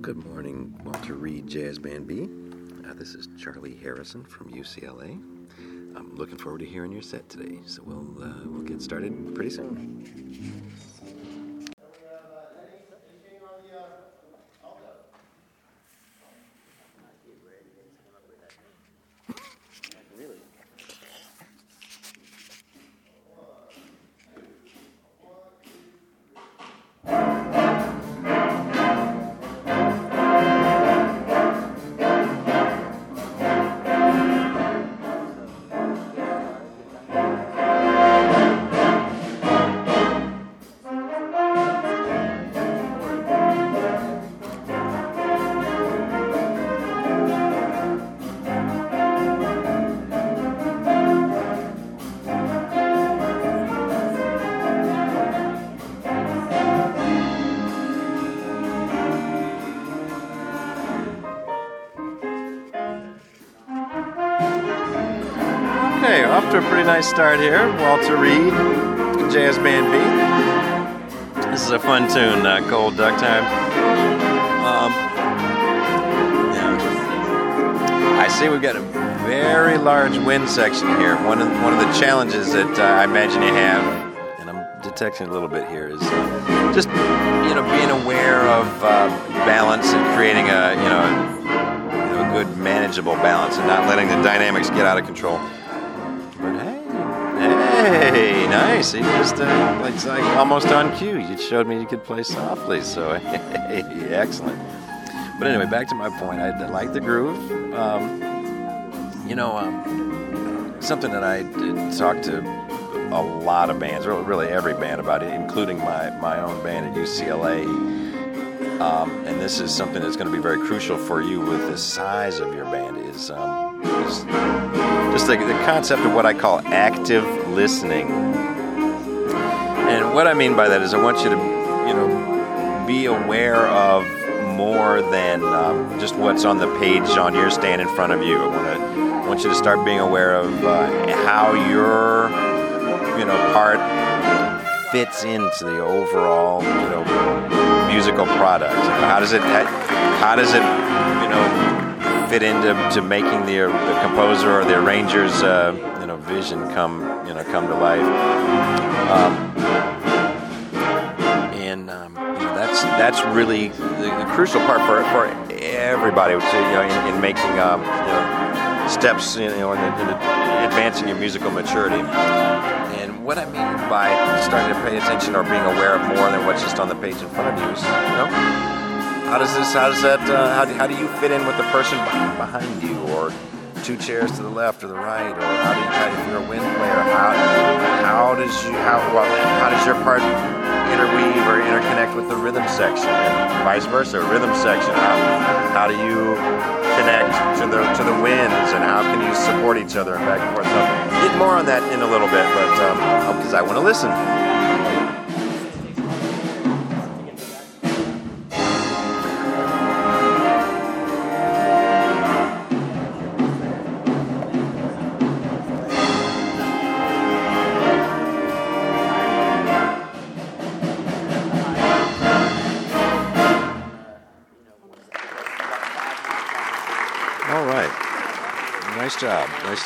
Good morning, Walter Reed Jazz Band B. This is Charlie Harrison from UCLA. I'm looking forward to hearing your set today, so we'll get started pretty soon. Okay, off to a pretty nice start here. Walter Reed, Jazz Band B. This is a fun tune, Cold Duck Time. I see we've got a very large wind section here. One of the challenges that I imagine you have, and I'm detecting a little bit here, is just being aware of balance and creating a good manageable balance and not letting the dynamics get out of control. Hey, nice. You just, it's like almost on cue. You showed me you could play softly, so hey, excellent. But anyway, back to my point. I like the groove. Something that I talked to a lot of bands, really every band about it, including my own band at UCLA. And this is something that's going to be very crucial for you with the size of your band is just the concept of what I call active listening. And what I mean by that is I want you to, be aware of more than just what's on the page on your stand in front of you. I want you to start being aware of how your, part fits into the overall, musical product. How does it fit into making the composer or the arranger's vision come to life, that's really the crucial part for everybody in making steps in advancing your musical maturity. And what I mean by starting to pay attention or being aware of more than what's just on the page in front of you is, how do you fit in with the person behind you, or two chairs to the left or the right, or if you're a wind player, how does your part interweave or interconnect with the rhythm section, and vice versa, rhythm section, how do you connect to the winds, and how can you support each other and back and forth. So get more on that in a little bit, but because I want to listen. All right. Nice job.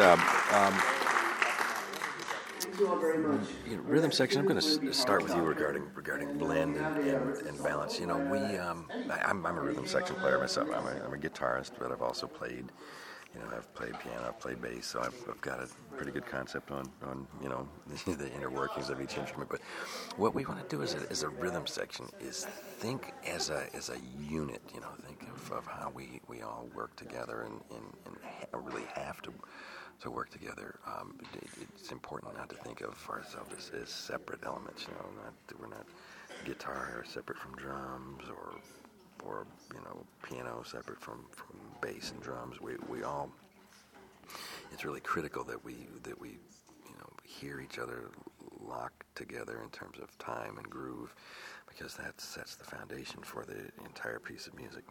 Thank you all very much. Rhythm section. I'm going to start with you regarding blend and balance. I'm a rhythm section player myself. I'm a guitarist, but I've also played. I've played piano, I've played bass, so I've got a pretty good concept on the inner workings of each instrument. But what we want to do as a rhythm section is think as a unit. Think of how we all work together and really have to work together. It's important not to think of ourselves as separate elements. We're not guitar separate from drums or piano separate from bass and drums. We all. It's really critical that we hear each other lock together in terms of time and groove, because that sets the foundation for the entire piece of music.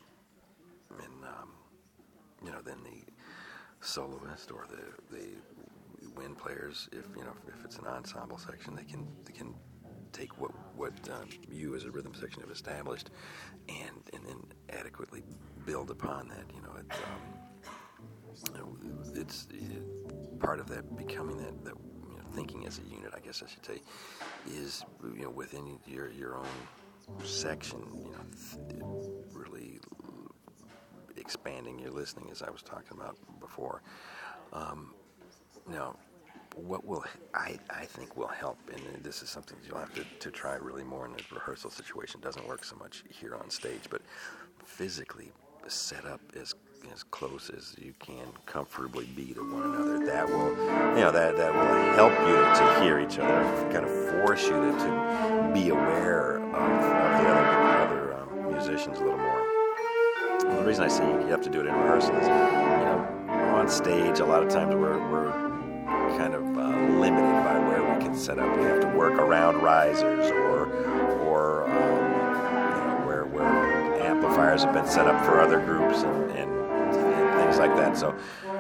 Then the soloist or the wind players, if it's an ensemble section, they can take what you as a rhythm section have established, and then adequately build upon that. It's part of that becoming that thinking as a unit, I guess I should say, is within your own section, really expanding your listening, as I was talking about before. Now, what I think will help, and this is something you'll have to try really more in a rehearsal situation. It doesn't work so much here on stage, but physically set up as close as you can comfortably be to one another. That will, that will help you to hear each other, kind of force you to be aware of the other musicians a little more. And the reason I say you have to do it in rehearsal is, on stage a lot of times we're kind of limited by where we can set up. We have to work around risers or where amplifiers have been set up for other groups and things like that. So,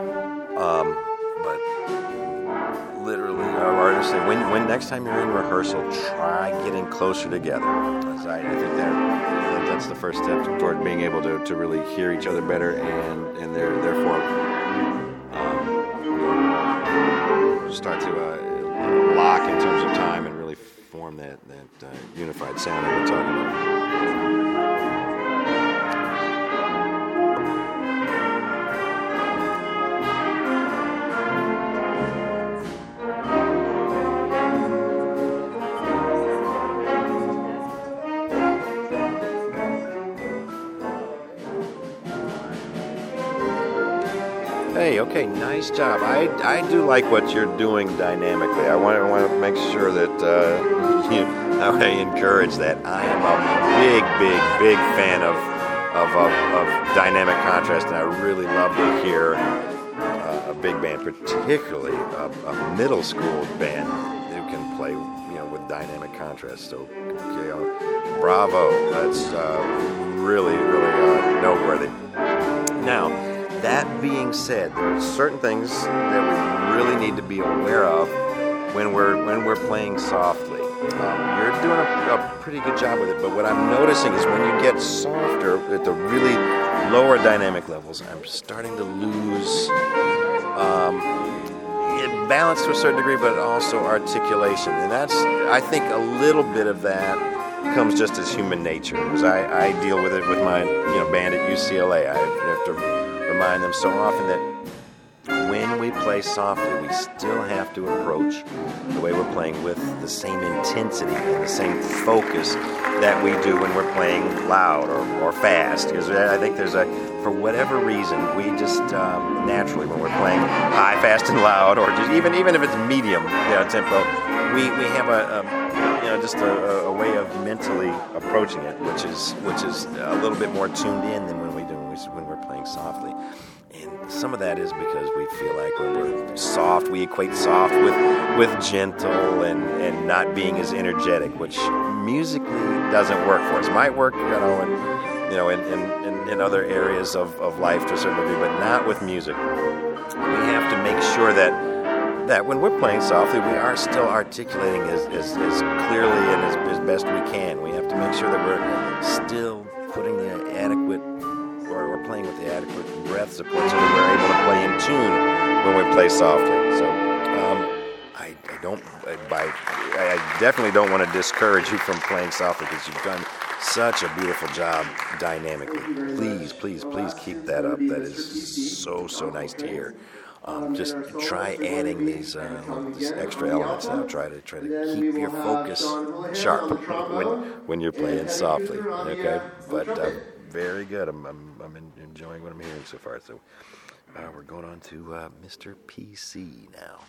but literally, our artists say, when next time you're in rehearsal, try getting closer together. I think that's the first step toward being able to really hear each other better and therefore start to lock in terms of time and really form that unified sound that we're talking about. Hey, okay, nice job. I do like what you're doing dynamically. I want to make sure that I encourage that. I am a big fan of dynamic contrast, and I really love to hear a big band, particularly a middle school band who can play with dynamic contrast. So, bravo. That's really noteworthy. Now, that being said, there are certain things that we really need to be aware of when we're playing softly. You're doing a pretty good job with it, but what I'm noticing is when you get softer at the really lower dynamic levels, I'm starting to lose balance to a certain degree, but also articulation. And that's, I think, a little bit of that comes just as human nature. As I deal with it with my band at UCLA. I have to remind them so often that when we play softly, we still have to approach the way we're playing with the same intensity and the same focus that we do when we're playing loud or fast. Because I think for whatever reason, we just naturally, when we're playing high, fast, and loud, or just even if it's medium tempo, we have just a way of mentally approaching it, which is a little bit more tuned in than when we're playing softly. And some of that is because we feel like when we're soft, we equate soft with gentle and not being as energetic, which musically doesn't work for us. Might work, in other areas of life to a certain degree, but not with music. We have to make sure that when we're playing softly, we are still articulating as clearly and as best we can. We have to make sure that we're still putting the adequate, or we're playing with the adequate breath support so that we're able to play in tune when we play softly. So I definitely don't want to discourage you from playing softly, because you've done such a beautiful job dynamically. Please keep that up. That is so nice to hear. Just try adding these extra elements now. Try to keep your focus sharp when you're playing softly. Okay, but very good. I'm enjoying what I'm hearing so far. So we're going on to Mr. PC now.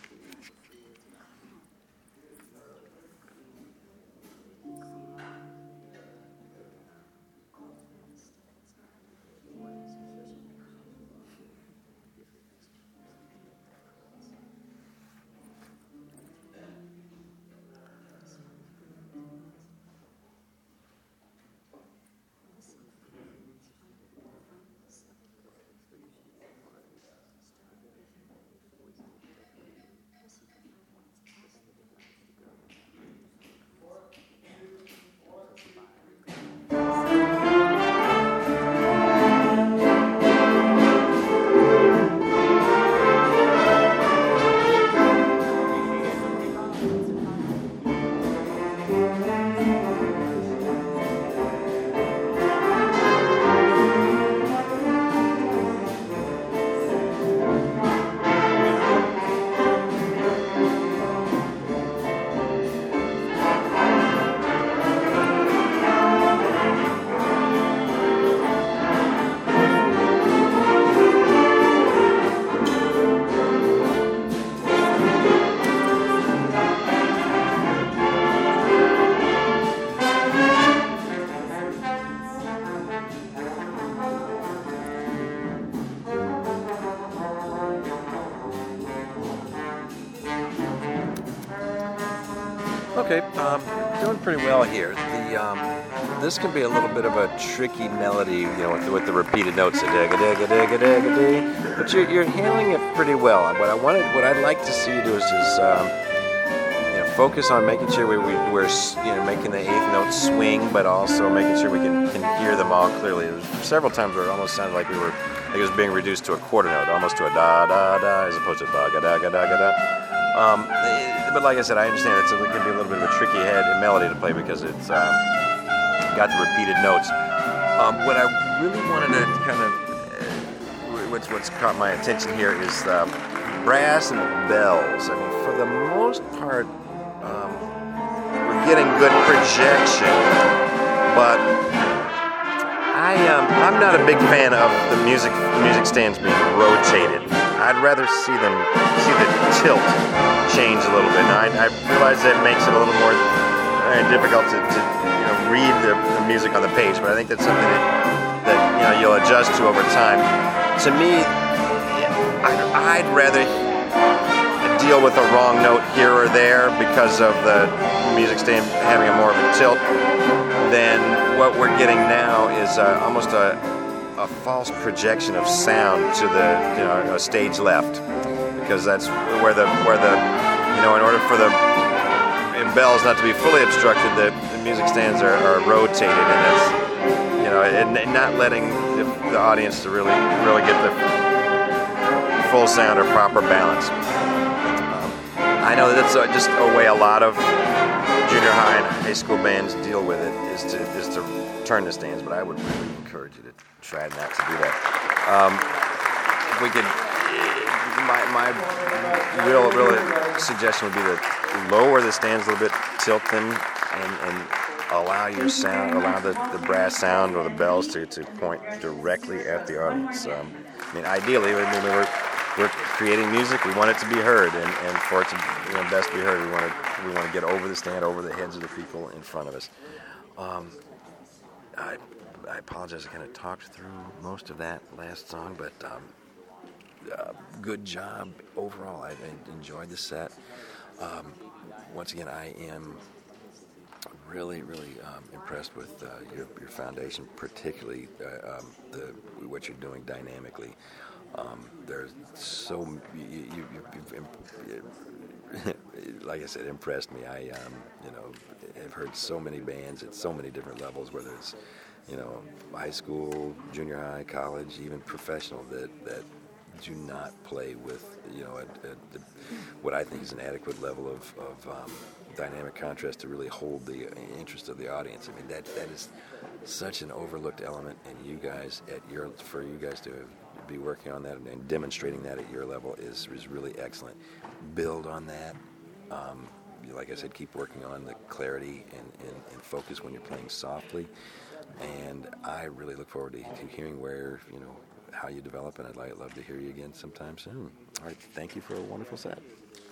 Okay, doing pretty well here. This can be a little bit of a tricky melody, with the repeated notes, but you're handling it pretty well. What I'd like to see you do is just focus on making sure we're making the eighth note swing, but also making sure we can hear them all clearly. There was several times where it almost sounded like it was being reduced to a quarter note, almost to a da da da, as opposed to ba ga da ga da ga da. But like I said, I understand it can be a little bit of a tricky melody to play because it's got the repeated notes. What I really wanted to kind of what's caught my attention here is brass and bells. I mean, for the most part, we're getting good projection, but I'm not a big fan of the music stands being rotated. I'd rather see the tilt change a little bit. Now, I realize that makes it a little more difficult to read the music on the page, but I think that's something that you'll adjust to over time. To me, I'd rather deal with a wrong note here or there because of the music stand having a more of a tilt than what we're getting now is almost a false projection of sound to the stage left, because that's where the in order for the bells not to be fully obstructed, the music stands are rotated, and that's and not letting the audience to really get the full sound or proper balance. I know that's just a way a lot of junior high and high school bands deal with it is to turn the stands, but I would really encourage you to try not to do that. If we could, my real suggestion would be to lower the stands a little bit, tilt them, and allow the brass sound or the bells to point directly at the audience. Ideally, we're creating music. We want it to be heard, and for it to best be heard, we want to get over the stand, over the heads of the people in front of us. I apologize. I kind of talked through most of that last song, but good job overall. I enjoyed the set. Once again, I am really impressed with your foundation, particularly what you're doing dynamically. There's like I said, impressed me. I have heard so many bands at so many different levels, whether it's high school, junior high, college, even professional, that do not play with what I think is an adequate level of dynamic contrast to really hold the interest of the audience. I mean, that is such an overlooked element, and for you guys to be working on that and demonstrating that at your level is really excellent. Build on that. Like I said, keep working on the clarity and focus when you're playing softly. And I really look forward to hearing how you develop, and I'd love to hear you again sometime soon. All right, thank you for a wonderful set.